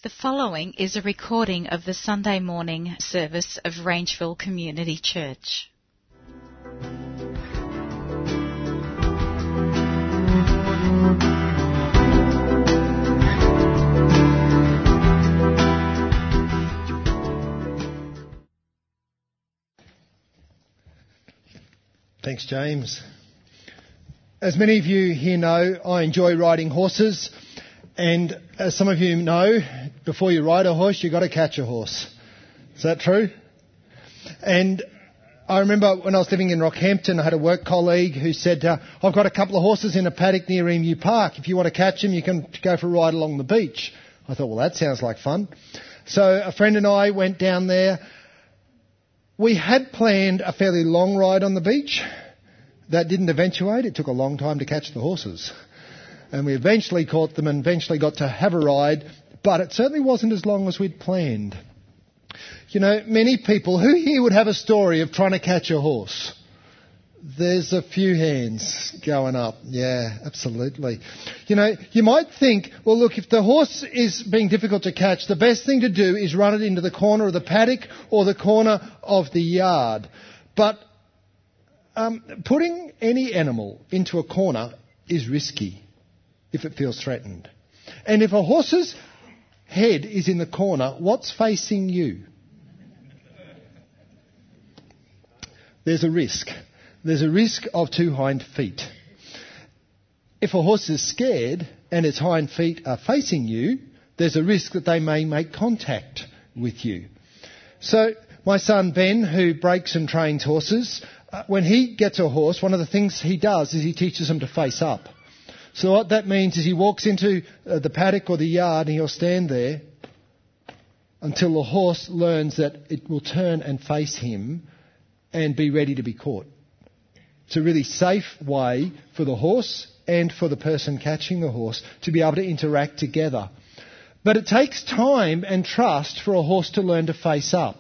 The following is a recording of the Sunday morning service of Rangeville Community Church. Thanks, James. As many of you here know, I enjoy riding horses. And as some of you know, before you ride a horse, you've got to catch a horse. Is that true? And I remember when I was living in Rockhampton, I had a work colleague who said, I've got a couple of horses in a paddock near Emu Park. If you want to catch them, you can go for a ride along the beach. I thought, well, that sounds like fun. So a friend and I went down there. We had planned a fairly long ride on the beach. That didn't eventuate. It took a long time to catch the horses. And we eventually caught them and eventually got to have a ride, but it certainly wasn't as long as we'd planned. You know, many people, who here would have a story of trying to catch a horse? There's a few hands going up. Yeah, absolutely. You know, you might think, well, look, if the horse is being difficult to catch, the best thing to do is run it into the corner of the paddock or the corner of the yard. But putting any animal into a corner is risky if it feels threatened. And if a horse's head is in the corner, what's facing you? There's a risk. There's a risk of two hind feet. If a horse is scared and its hind feet are facing you, there's a risk that they may make contact with you. So my son Ben, who breaks and trains horses, when he gets a horse, one of the things he does is he teaches them to face up. So what that means is he walks into the paddock or the yard and he'll stand there until the horse learns that it will turn and face him and be ready to be caught. It's a really safe way for the horse and for the person catching the horse to be able to interact together. But it takes time and trust for a horse to learn to face up.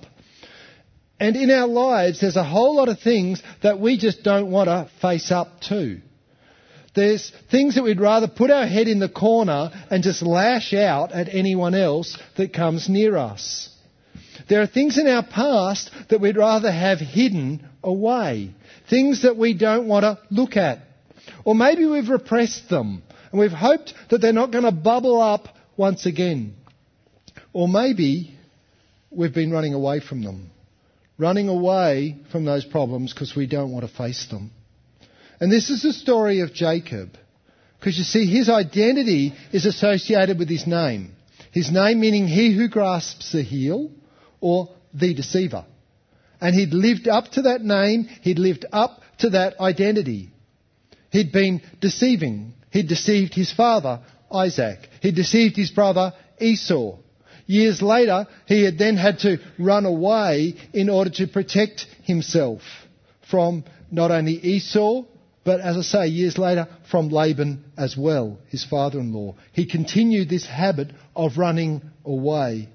And in our lives, there's a whole lot of things that we just don't want to face up to. There's things that we'd rather put our head in the corner and just lash out at anyone else that comes near us. There are things in our past that we'd rather have hidden away. Things that we don't want to look at. Or maybe we've repressed them and we've hoped that they're not going to bubble up once again. Or maybe we've been running away from them. Running away from those problems because we don't want to face them. And this is the story of Jacob. Because you see, his identity is associated with his name. His name meaning he who grasps the heel or the deceiver. And he'd lived up to that name. He'd lived up to that identity. He'd been deceiving. He'd deceived his father, Isaac. He'd deceived his brother, Esau. Years later, he had then had to run away in order to protect himself from not only Esau, but as I say, years later, from Laban as well, his father-in-law. He continued this habit of running away.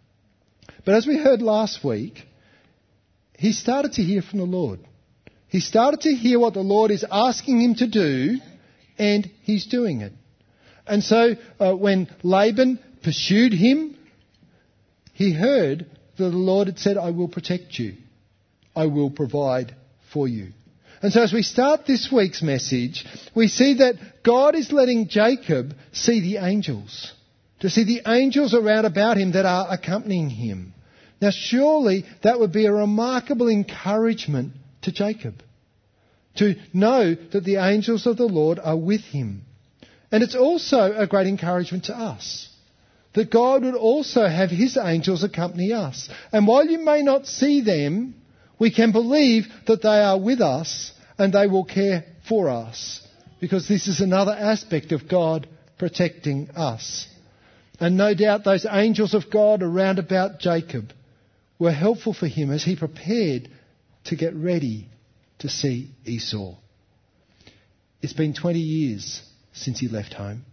But as we heard last week, he started to hear from the Lord. He started to hear what the Lord is asking him to do, and he's doing it. And so when Laban pursued him, he heard that the Lord had said, I will protect you. I will provide for you. And so as we start this week's message, we see that God is letting Jacob see the angels. To see the angels around about him that are accompanying him. Now surely that would be a remarkable encouragement to Jacob. To know that the angels of the Lord are with him. And it's also a great encouragement to us. That God would also have his angels accompany us. And while you may not see them, we can believe that they are with us and they will care for us. Because this is another aspect of God protecting us. And no doubt those angels of God around about Jacob were helpful for him as he prepared to get ready to see Esau. It's been 20 years since he left home.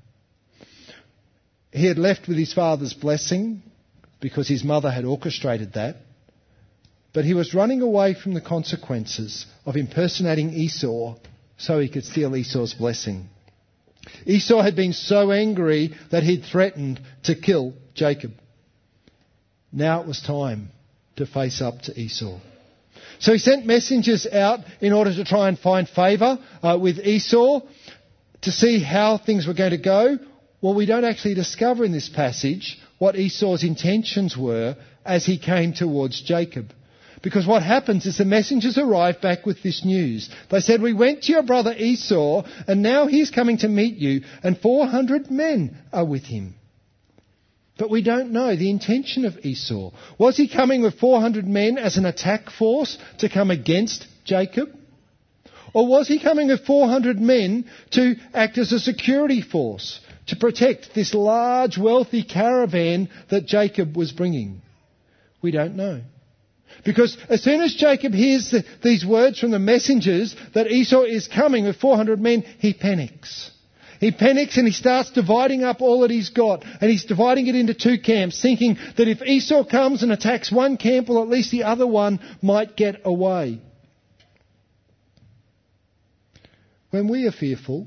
He had left with his father's blessing because his mother had orchestrated that. But he was running away from the consequences of impersonating Esau so he could steal Esau's blessing. Esau had been so angry that he'd threatened to kill Jacob. Now it was time to face up to Esau. So he sent messengers out in order to try and find favour with Esau to see how things were going to go. Well, we don't actually discover in this passage what Esau's intentions were as he came towards Jacob. Because what happens is the messengers arrive back with this news. They said, we went to your brother Esau, and now he's coming to meet you, and 400 men are with him. But we don't know the intention of Esau. Was he coming with 400 men as an attack force to come against Jacob? Or was he coming with 400 men to act as a security force to protect this large, wealthy caravan that Jacob was bringing? We don't know. Because as soon as Jacob hears these words from the messengers that Esau is coming with 400 men, he panics. He panics and he starts dividing up all that he's got. And he's dividing it into two camps, thinking that if Esau comes and attacks one camp, well, at least the other one might get away. When we are fearful,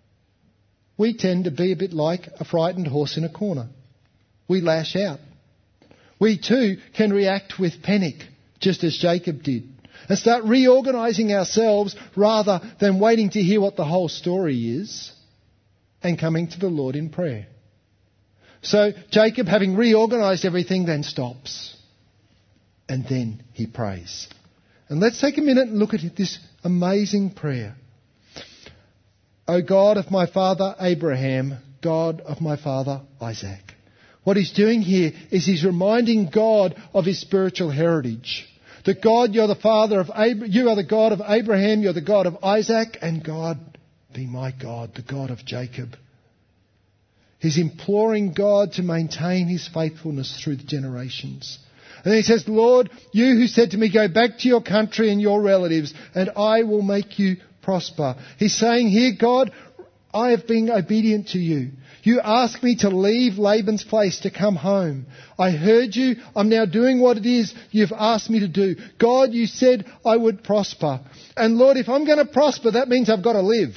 we tend to be a bit like a frightened horse in a corner. We lash out. We too can react with panic, just as Jacob did, and start reorganising ourselves rather than waiting to hear what the whole story is and coming to the Lord in prayer. So Jacob, having reorganised everything, then stops. And then he prays. And let's take a minute and look at this amazing prayer. O God of my father Abraham, God of my father Isaac. What he's doing here is he's reminding God of his spiritual heritage. That God, you're the father of you are the God of Abraham, you're the God of Isaac, and God, be my God, the God of Jacob. He's imploring God to maintain his faithfulness through the generations. And then he says, Lord, you who said to me, go back to your country and your relatives, and I will make you prosper. He's saying here, God, I have been obedient to you. You asked me to leave Laban's place to come home. I heard you. I'm now doing what it is you've asked me to do. God, you said I would prosper. And Lord, if I'm going to prosper, that means I've got to live.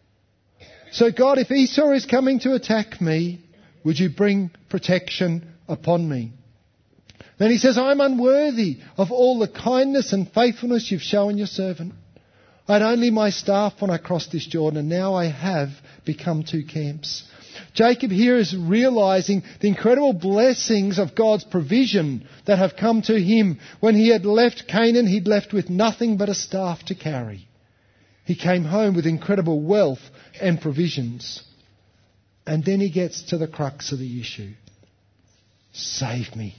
So God, if Esau is coming to attack me, would you bring protection upon me? Then he says, I'm unworthy of all the kindness and faithfulness you've shown your servant. I had only my staff when I crossed this Jordan, and now I have become two camps. Jacob here is realising the incredible blessings of God's provision that have come to him. When he had left Canaan, he'd left with nothing but a staff to carry. He came home with incredible wealth and provisions. And then he gets to the crux of the issue. Save me.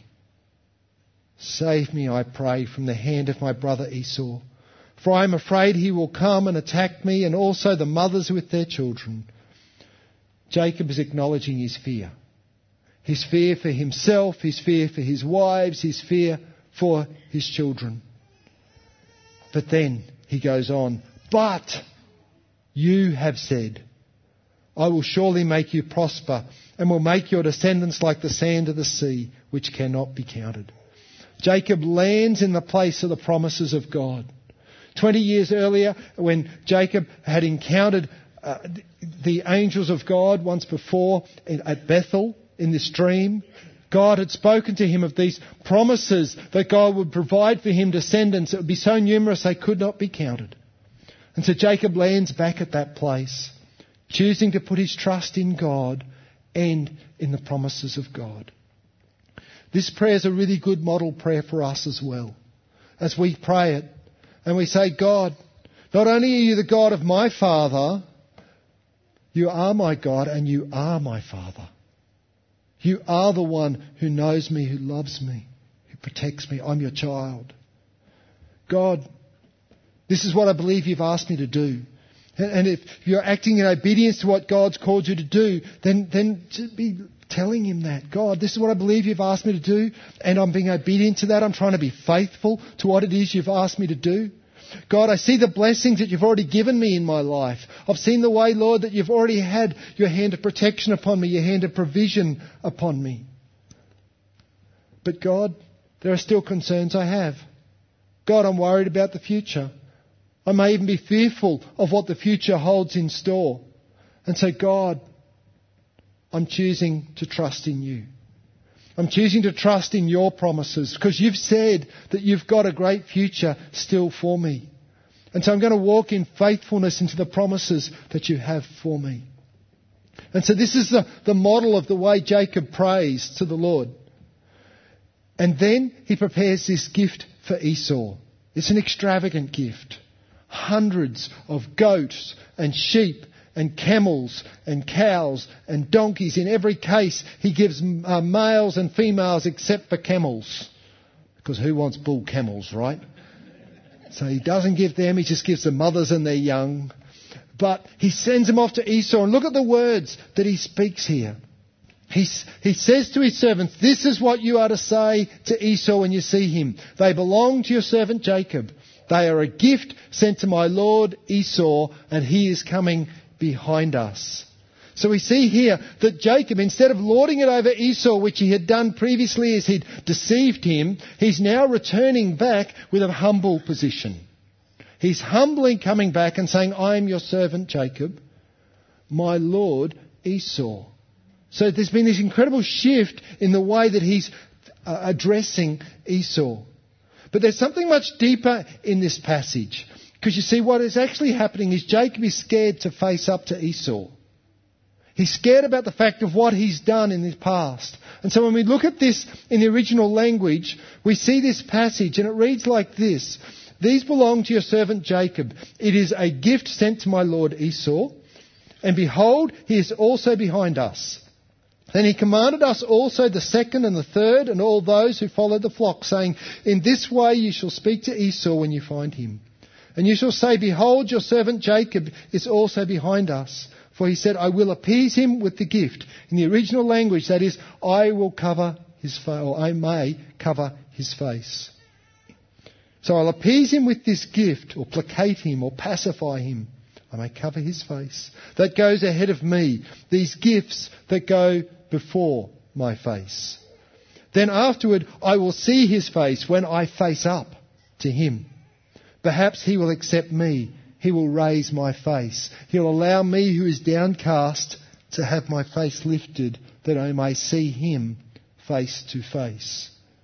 Save me, I pray, from the hand of my brother Esau. For I am afraid he will come and attack me, and also the mothers with their children. Jacob is acknowledging his fear. His fear for himself, his fear for his wives, his fear for his children. But then he goes on, but you have said, I will surely make you prosper and will make your descendants like the sand of the sea, which cannot be counted. Jacob lands in the place of the promises of God. 20 years earlier, when Jacob had encountered the angels of God once before at Bethel in this dream, God had spoken to him of these promises that God would provide for him descendants that would be so numerous they could not be counted. And so Jacob lands back at that place, choosing to put his trust in God and in the promises of God. This prayer is a really good model prayer for us as well. As we pray it and we say, God, not only are you the God of my father, you are my God and you are my Father. You are the one who knows me, who loves me, who protects me. I'm your child. God, this is what I believe you've asked me to do. And if you're acting in obedience to what God's called you to do, then to be telling him that. God, this is what I believe you've asked me to do, and I'm being obedient to that. I'm trying to be faithful to what it is you've asked me to do. God, I see the blessings that you've already given me in my life. I've seen the way, Lord, that you've already had your hand of protection upon me, your hand of provision upon me. But God, there are still concerns I have. God, I'm worried about the future. I may even be fearful of what the future holds in store. And so, God, I'm choosing to trust in you. I'm choosing to trust in your promises because you've said that you've got a great future still for me. And so I'm going to walk in faithfulness into the promises that you have for me. And so this is the model of the way Jacob prays to the Lord. And then he prepares this gift for Esau. It's an extravagant gift. Hundreds of goats and sheep and camels and cows and donkeys. In every case, he gives males and females except for camels. Because who wants bull camels, right? So he doesn't give them, he just gives the mothers and their young. But he sends them off to Esau. And look at the words that he speaks here. He says to his servants, this is what you are to say to Esau when you see him. They belong to your servant Jacob. They are a gift sent to my lord Esau, and he is coming behind us. So we see here that Jacob, instead of lording it over Esau, which he had done previously as he'd deceived him, he's now returning back with a humble position. He's humbly coming back and saying, I am your servant Jacob, my lord Esau. So there's been this incredible shift in the way that he's addressing Esau. But there's something much deeper in this passage. Because you see, what is actually happening is Jacob is scared to face up to Esau. He's scared about the fact of what he's done in his past. And so when we look at this in the original language, we see this passage and it reads like this. These belong to your servant Jacob. It is a gift sent to my lord Esau. And behold, he is also behind us. Then he commanded us also the second and the third and all those who followed the flock, saying, in this way you shall speak to Esau when you find him. And you shall say, behold, your servant Jacob is also behind us. For he said, I will appease him with the gift. In the original language, that is, I will cover his face, or I may cover his face. So I'll appease him with this gift, or placate him, or pacify him. I may cover his face. That goes ahead of me. These gifts that go before my face. Then afterward, I will see his face when I face up to him. Perhaps he will accept me. He will raise my face. He'll allow me who is downcast to have my face lifted that I may see him face to face.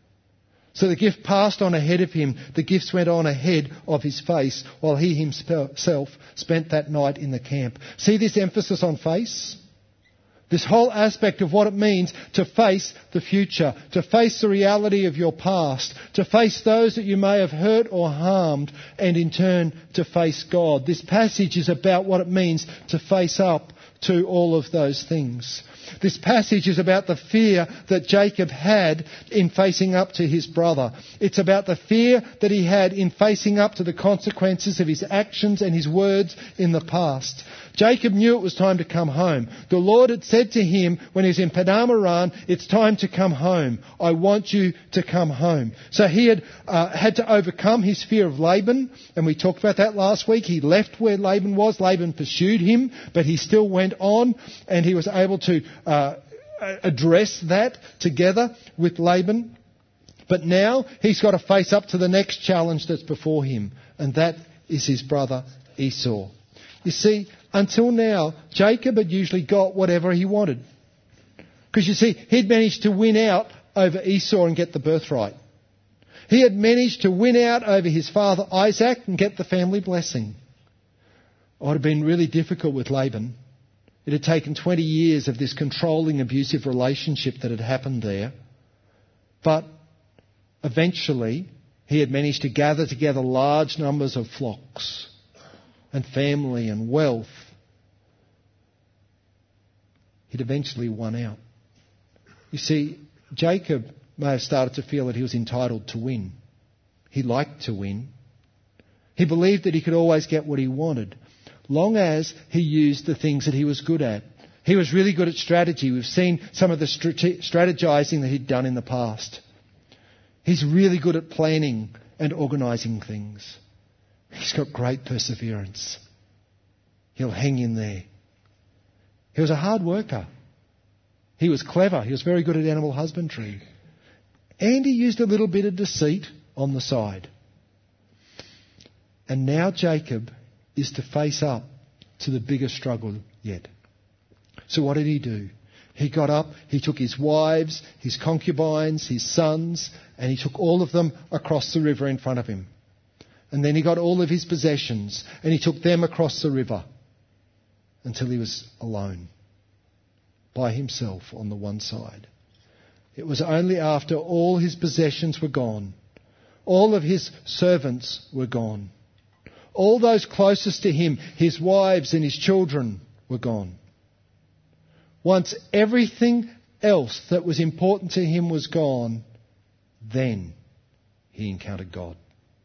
So the gift passed on ahead of him. The gifts went on ahead of his face while he himself spent that night in the camp. See this emphasis on face? This whole aspect of what it means to face the future, to face the reality of your past, to face those that you may have hurt or harmed, and in turn to face God. This passage is about what it means to face up to all of those things. This passage is about the fear that Jacob had in facing up to his brother. It's about the fear that he had in facing up to the consequences of his actions and his words in the past. Jacob knew it was time to come home. The Lord had said to him when he was in Padan Aram, it's time to come home. I want you to come home. So he had to overcome his fear of Laban, and we talked about that last week. He left where Laban was. Laban pursued him, but he still went on, and he was able to address that together with Laban. But now he's got to face up to the next challenge that's before him, and that is his brother Esau. You see, until now, Jacob had usually got whatever he wanted. Because you see, he'd managed to win out over Esau and get the birthright. He had managed to win out over his father Isaac and get the family blessing. It would have been really difficult with Laban. It had taken 20 years of this controlling, abusive relationship that had happened there. But eventually, he had managed to gather together large numbers of flocks and family and wealth. He'd eventually won out. You see, Jacob may have started to feel that he was entitled to win. He liked to win. He believed that he could always get what he wanted, long as he used the things that he was good at. He was really good at strategy. We've seen some of the strategizing that he'd done in the past. He's really good at planning and organising things. He's got great perseverance. He'll hang in there. He was a hard worker. He was clever. He was very good at animal husbandry. And he used a little bit of deceit on the side. And now Jacob is to face up to the biggest struggle yet. So what did he do? He got up, he took his wives, his concubines, his sons, and he took all of them across the river in front of him. And then he got all of his possessions and he took them across the river until he was alone, by himself on the one side. It was only after all his possessions were gone, all of his servants were gone, all those closest to him, his wives and his children, were gone. Once everything else that was important to him was gone, then he encountered God.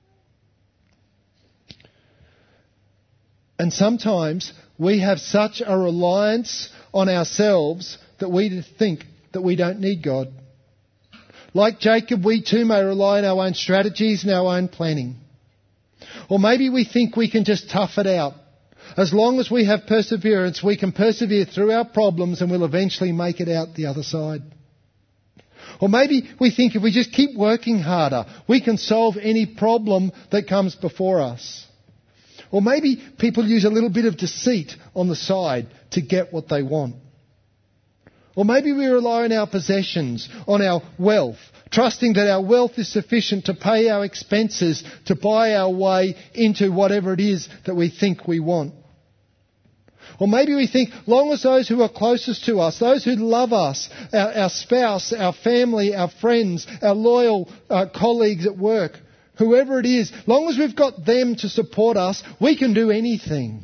And sometimes we have such a reliance on ourselves that we think that we don't need God. Like Jacob, we too may rely on our own strategies and our own planning. Or maybe we think we can just tough it out. As long as we have perseverance, we can persevere through our problems and we'll eventually make it out the other side. Or maybe we think if we just keep working harder, we can solve any problem that comes before us. Or maybe people use a little bit of deceit on the side to get what they want. Or maybe we rely on our possessions, on our wealth, trusting that our wealth is sufficient to pay our expenses, to buy our way into whatever it is that we think we want. Or maybe we think, long as those who are closest to us, those who love us, our spouse, our family, our friends, our loyal colleagues at work, whoever it is, long as we've got them to support us, we can do anything.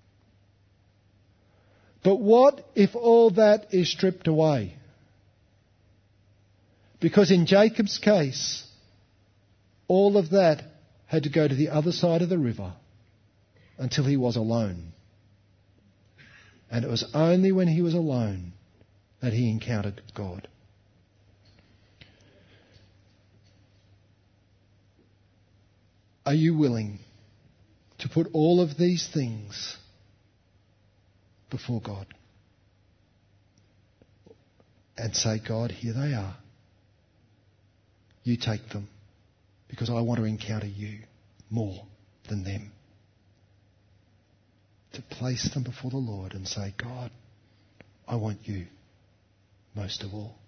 But what if all that is stripped away? Because in Jacob's case, all of that had to go to the other side of the river until he was alone. And it was only when he was alone that he encountered God. Are you willing to put all of these things before God and say, God, here they are. You take them because I want to encounter you more than them. To place them before the Lord and say, God, I want you most of all.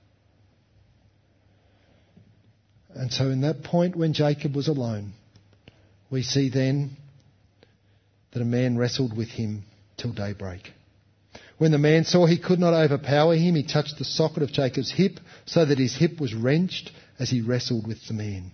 And so in that point when Jacob was alone, we see then that a man wrestled with him till daybreak. When the man saw he could not overpower him, he touched the socket of Jacob's hip so that his hip was wrenched as he wrestled with the man.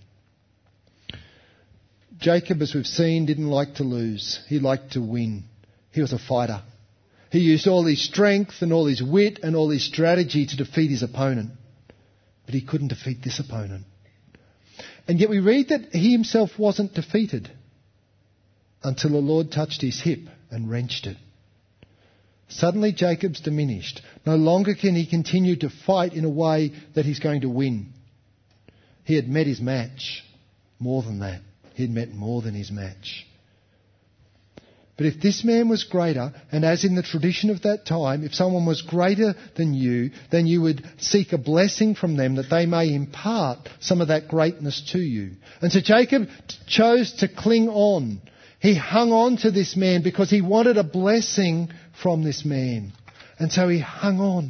Jacob, as we've seen, didn't like to lose. He liked to win. He was a fighter. He used all his strength and all his wit and all his strategy to defeat his opponent. But he couldn't defeat this opponent. And yet we read that he himself wasn't defeated until the Lord touched his hip and wrenched it. Suddenly Jacob's diminished. No longer can he continue to fight in a way that he's going to win. He had met his match. More than that. He had met more than his match. But if this man was greater, and as in the tradition of that time, if someone was greater than you, then you would seek a blessing from them that they may impart some of that greatness to you. And so Jacob chose to cling on. He hung on to this man because he wanted a blessing from this man. And so he hung on.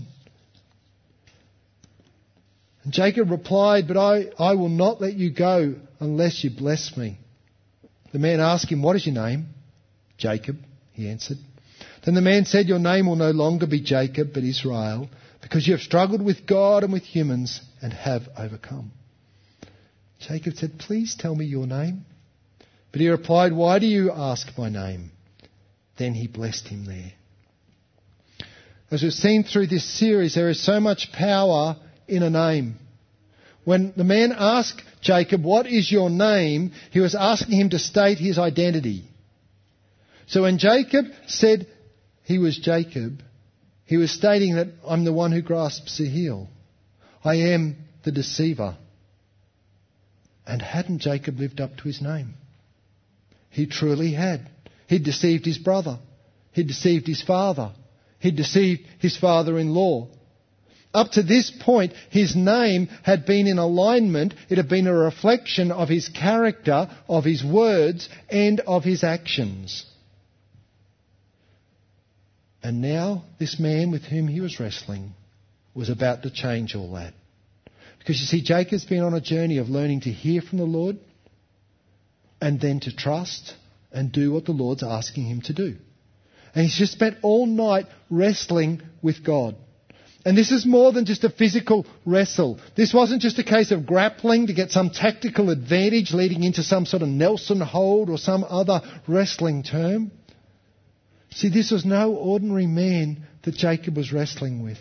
And Jacob replied, but I will not let you go unless you bless me. The man asked him, what is your name? Jacob, he answered. Then the man said, your name will no longer be Jacob, but Israel, because you have struggled with God and with humans and have overcome. Jacob said, please tell me your name. But he replied, why do you ask my name? Then he blessed him there. As we've seen through this series, there is so much power in a name. When the man asked Jacob, what is your name? He was asking him to state his identity. So when Jacob said he was Jacob, he was stating that I'm the one who grasps the heel. I am the deceiver. And hadn't Jacob lived up to his name? He truly had. He'd deceived his brother. He'd deceived his father. He'd deceived his father-in-law. Up to this point, his name had been in alignment. It had been a reflection of his character, of his words, and of his actions. And now, this man with whom he was wrestling was about to change all that. Because you see, Jacob's been on a journey of learning to hear from the Lord and then to trust and do what the Lord's asking him to do. And he's just spent all night wrestling with God. And this is more than just a physical wrestle. This wasn't just a case of grappling to get some tactical advantage leading into some sort of Nelson hold or some other wrestling term. See, this was no ordinary man that Jacob was wrestling with.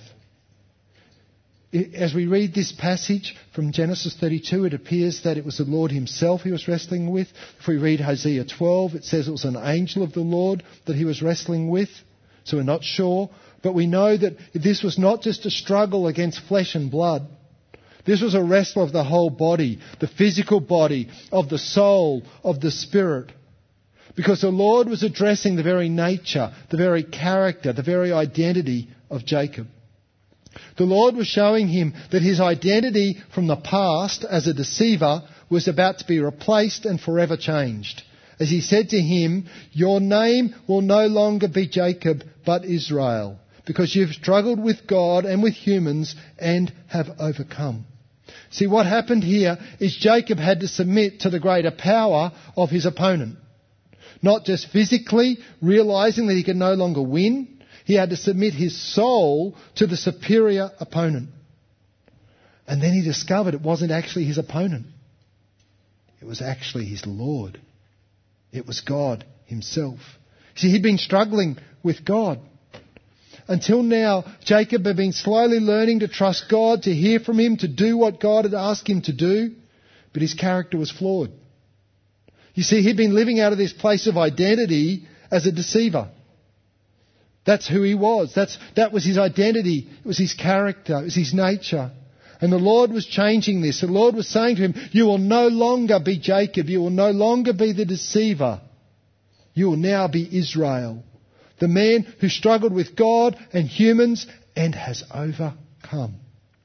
As we read this passage from Genesis 32, it appears that it was the Lord himself he was wrestling with. If we read Hosea 12, it says it was an angel of the Lord that he was wrestling with. So we're not sure. But we know that this was not just a struggle against flesh and blood. This was a wrestle of the whole body, the physical body, of the soul, of the spirit. Because the Lord was addressing the very nature, the very character, the very identity of Jacob. The Lord was showing him that his identity from the past as a deceiver was about to be replaced and forever changed. As he said to him, "Your name will no longer be Jacob, but Israel, because you've struggled with God and with humans and have overcome." See, what happened here is Jacob had to submit to the greater power of his opponent. Not just physically, realizing that he could no longer win. He had to submit his soul to the superior opponent. And then he discovered it wasn't actually his opponent. It was actually his Lord. It was God himself. See, he'd been struggling with God. Until now, Jacob had been slowly learning to trust God, to hear from him, to do what God had asked him to do. But his character was flawed. You see, he'd been living out of this place of identity as a deceiver. That's who he was. That was his identity. It was his character. It was his nature. And the Lord was changing this. The Lord was saying to him, "You will no longer be Jacob. You will no longer be the deceiver. You will now be Israel, the man who struggled with God and humans and has overcome."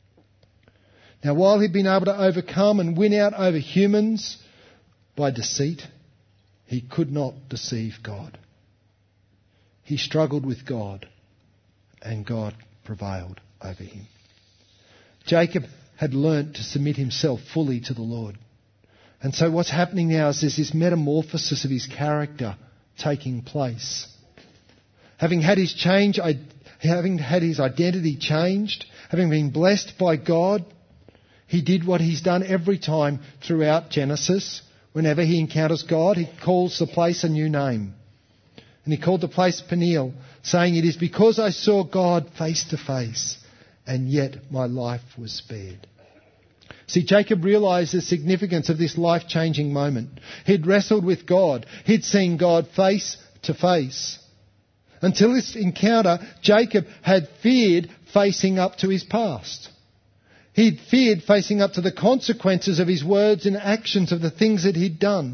Now, while he'd been able to overcome and win out over humans by deceit, he could not deceive God. He struggled with God, and God prevailed over him. Jacob had learnt to submit himself fully to the Lord. And so what's happening now is there's this metamorphosis of his character taking place. Having had his identity changed, having been blessed by God, he did what he's done every time throughout Genesis. Whenever he encounters God, he calls the place a new name. And he called the place Peniel, saying, "It is because I saw God face to face, and yet my life was spared." See, Jacob realised the significance of this life-changing moment. He'd wrestled with God. He'd seen God face to face. Until this encounter, Jacob had feared facing up to his past. He'd feared facing up to the consequences of his words and actions, of the things that he'd done.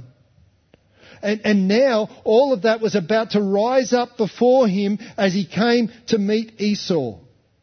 And now all of that was about to rise up before him as he came to meet Esau.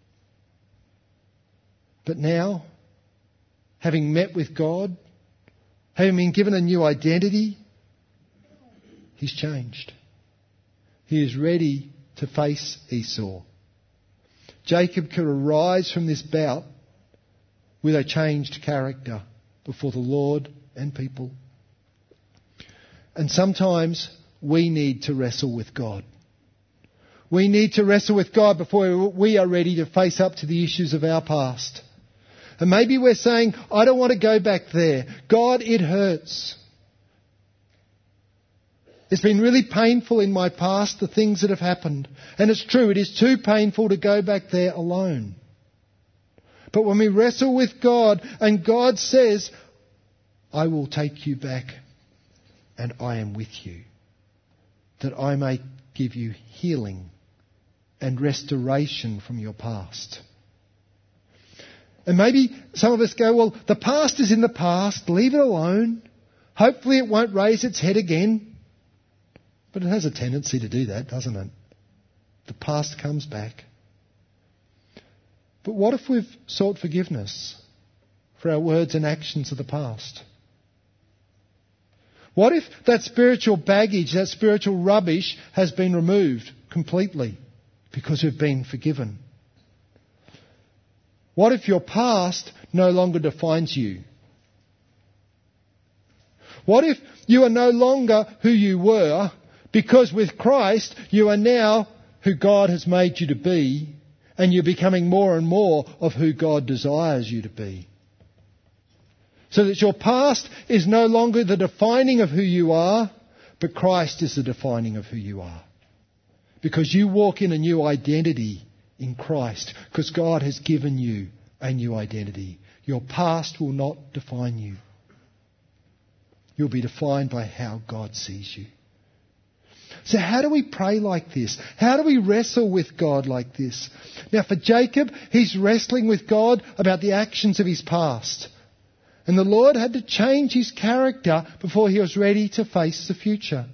But now, having met with God, having been given a new identity, he's changed. He is ready to face Esau. Jacob could arise from this bout with a changed character before the Lord and people. And sometimes we need to wrestle with God. We need to wrestle with God before we are ready to face up to the issues of our past. And maybe we're saying, "I don't want to go back there. God, it hurts. It's been really painful in my past, the things that have happened." And it's true, it is too painful to go back there alone. But when we wrestle with God and God says, "I will take you back and I am with you, that I may give you healing and restoration from your past." And maybe some of us go, "Well, the past is in the past. Leave it alone. Hopefully it won't raise its head again." But it has a tendency to do that, doesn't it? The past comes back. But what if we've sought forgiveness for our words and actions of the past? What if that spiritual baggage, that spiritual rubbish has been removed completely because we've been forgiven? What if your past no longer defines you? What if you are no longer who you were, because with Christ you are now who God has made you to be, and you're becoming more and more of who God desires you to be? So that your past is no longer the defining of who you are, but Christ is the defining of who you are. Because you walk in a new identity in Christ, because God has given you a new identity. Your past will not define you. You'll be defined by how God sees you. So how do we pray like this? How do we wrestle with God like this? Now for Jacob, he's wrestling with God about the actions of his past. And the Lord had to change his character before he was ready to face the future.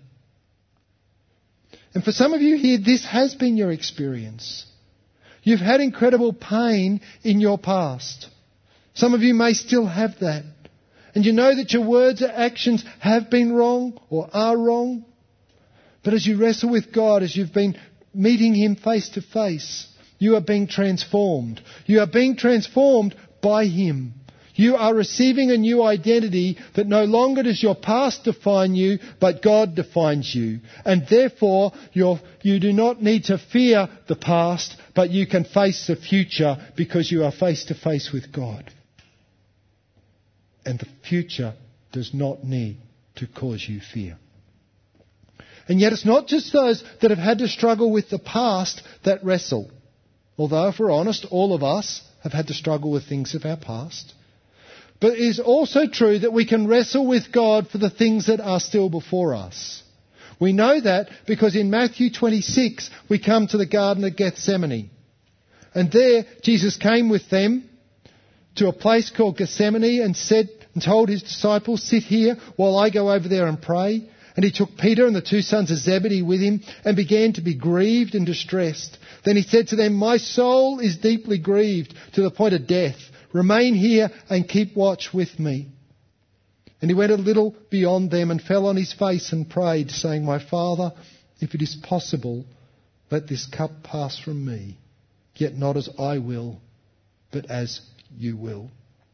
And for some of you here, this has been your experience. You've had incredible pain in your past. Some of you may still have that. And you know that your words or actions have been wrong or are wrong. But as you wrestle with God, as you've been meeting Him face to face, you are being transformed. You are being transformed by Him. You are receiving a new identity that no longer does your past define you, but God defines you. And therefore, you do not need to fear the past, but you can face the future because you are face to face with God. And the future does not need to cause you fear. And yet it's not just those that have had to struggle with the past that wrestle. Although, if we're honest, all of us have had to struggle with things of our past. But it is also true that we can wrestle with God for the things that are still before us. We know that because in Matthew 26 we come to the Garden of Gethsemane. And there Jesus came with them to a place called Gethsemane and told his disciples, "Sit here while I go over there and pray." And he took Peter and the two sons of Zebedee with him and began to be grieved and distressed. Then he said to them, "My soul is deeply grieved to the point of death. Remain here and keep watch with me." And he went a little beyond them and fell on his face and prayed, saying, "My Father, if it is possible, let this cup pass from me. Yet not as I will, but as you will."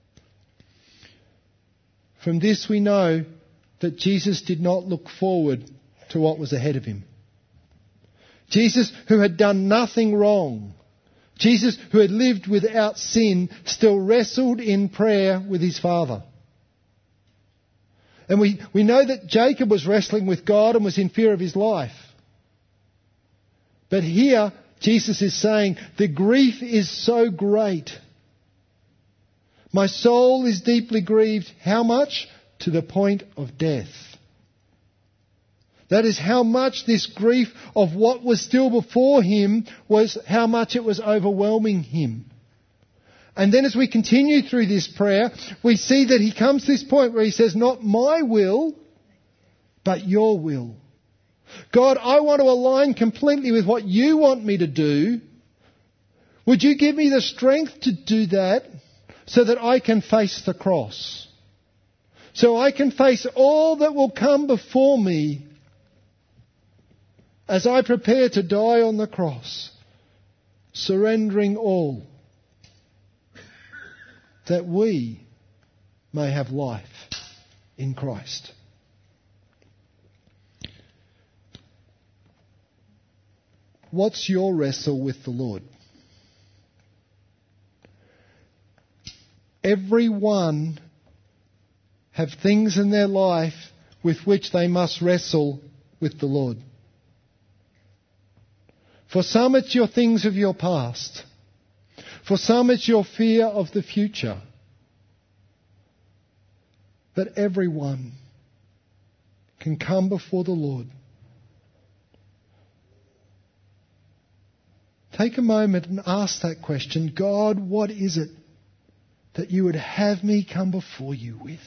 From this we know that Jesus did not look forward to what was ahead of him. Jesus, who had done nothing wrong, Jesus, who had lived without sin, still wrestled in prayer with his Father. And we know that Jacob was wrestling with God and was in fear of his life. But here, Jesus is saying, the grief is so great. My soul is deeply grieved. How much? To the point of death. That is how much this grief of what was still before him was, how much it was overwhelming him. And then as we continue through this prayer, we see that he comes to this point where he says, "Not my will, but your will. God, I want to align completely with what you want me to do. Would you give me the strength to do that so that I can face the cross? So I can face all that will come before me as I prepare to die on the cross, surrendering all, that we may have life in Christ." What's your wrestle with the Lord? Everyone have things in their life with which they must wrestle with the Lord. For some it's your things of your past. For some it's your fear of the future. But everyone can come before the Lord. Take a moment and ask that question. God, what is it that you would have me come before you with?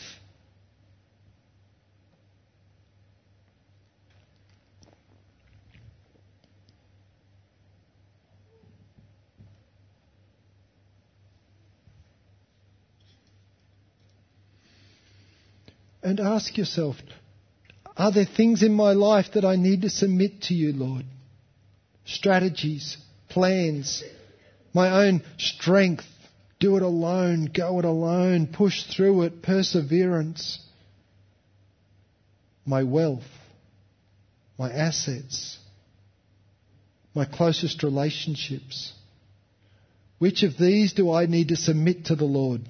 And ask yourself, are there things in my life that I need to submit to you, Lord? Strategies, plans, my own strength, Do it alone. Go it alone. Push through it. Perseverance. My wealth. My assets. My closest relationships. Which of these do I need to submit to the Lord?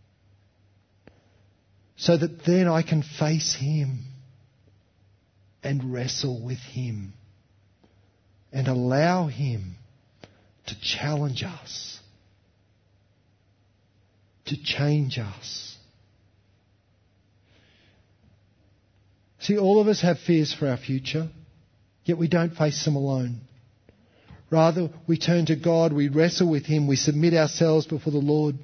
So that then I can face Him and wrestle with Him and allow Him to challenge us, to change us. See, all of us have fears for our future, yet we don't face them alone. Rather, we turn to God, we wrestle with Him, we submit ourselves before the Lord.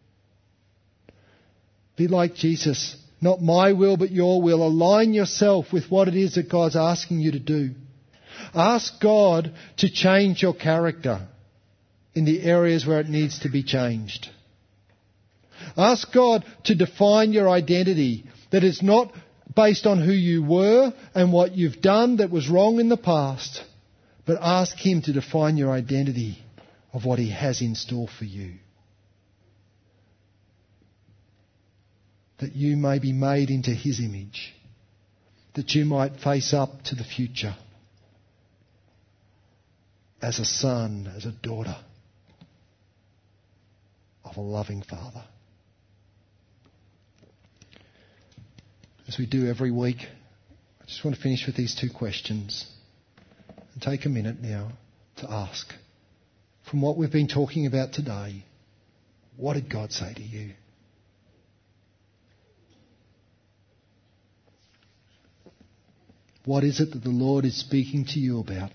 Be like Jesus. Not my will, but your will. Align yourself with what it is that God's asking you to do. Ask God to change your character in the areas where it needs to be changed. Ask God to define your identity, that is not based on who you were and what you've done that was wrong in the past, but ask Him to define your identity of what He has in store for you. That you may be made into His image. That you might face up to the future as a son, as a daughter of a loving Father. As we do every week, I just want to finish with these two questions and take a minute now to ask, from what we've been talking about today, what did God say to you? What is it that the Lord is speaking to you about?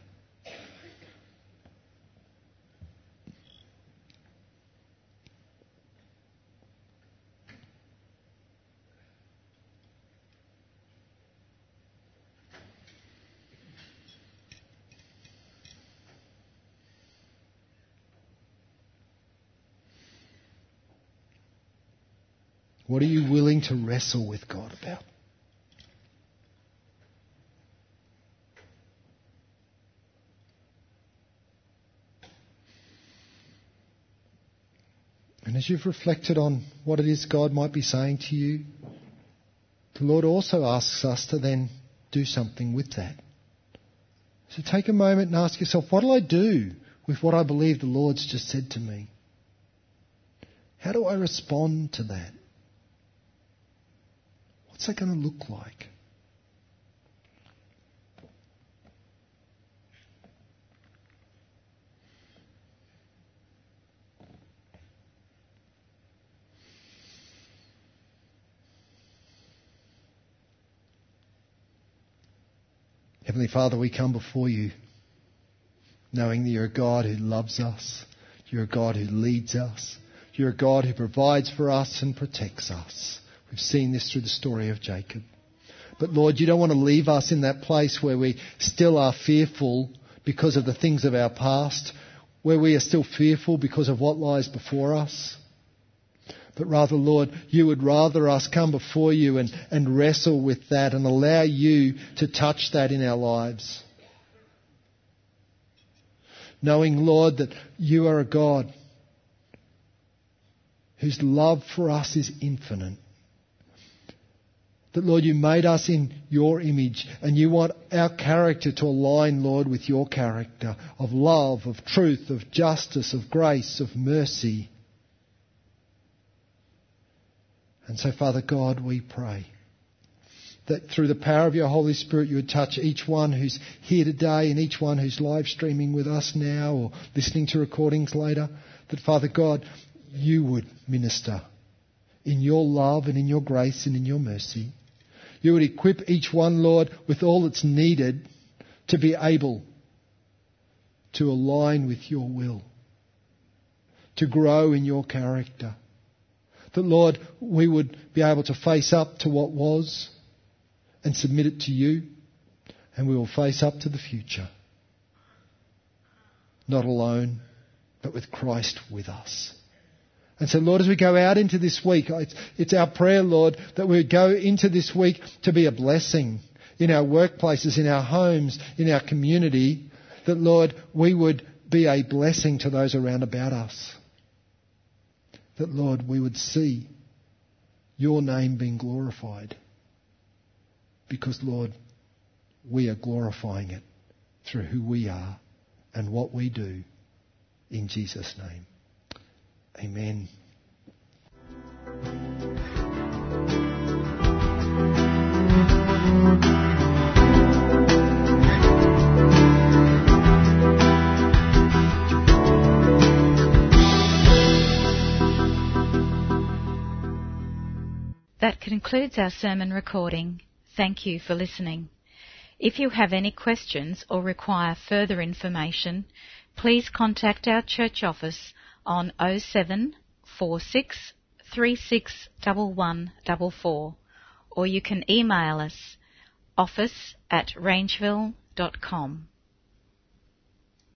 What are you willing to wrestle with God about? And as you've reflected on what it is God might be saying to you, the Lord also asks us to then do something with that. So take a moment and ask yourself, what do I do with what I believe the Lord's just said to me? How do I respond to that? What's that going to look like? Heavenly Father, we come before you knowing that you're a God who loves us. You're a God who leads us. You're a God who provides for us and protects us. We've seen this through the story of Jacob. But Lord, you don't want to leave us in that place where we still are fearful because of the things of our past, where we are still fearful because of what lies before us. But rather, Lord, you would rather us come before you and wrestle with that and allow you to touch that in our lives. Knowing, Lord, that you are a God whose love for us is infinite. That, Lord, you made us in your image and you want our character to align, Lord, with your character of love, of truth, of justice, of grace, of mercy. And so, Father God, we pray that through the power of your Holy Spirit you would touch each one who's here today and each one who's live streaming with us now or listening to recordings later. That, Father God, you would minister in your love and in your grace and in your mercy. You would equip each one, Lord, with all that's needed to be able to align with your will, to grow in your character. That, Lord, we would be able to face up to what was and submit it to you, and we will face up to the future. Not alone, but with Christ with us. And so, Lord, as we go out into this week, it's our prayer, Lord, that we would go into this week to be a blessing in our workplaces, in our homes, in our community. That, Lord, we would be a blessing to those around about us. that, Lord, we would see your name being glorified. Because, Lord, we are glorifying it through who we are and what we do. In Jesus' name. Amen. That concludes our sermon recording. Thank you for listening. If you have any questions or require further information, please contact our church office on 07 46 36 1144, or you can email us office@rangeville.com.